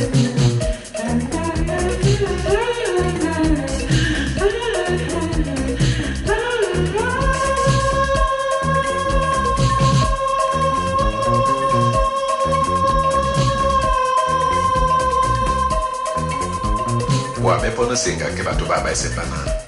Wa me pono singa ke batho ba ba e sepana.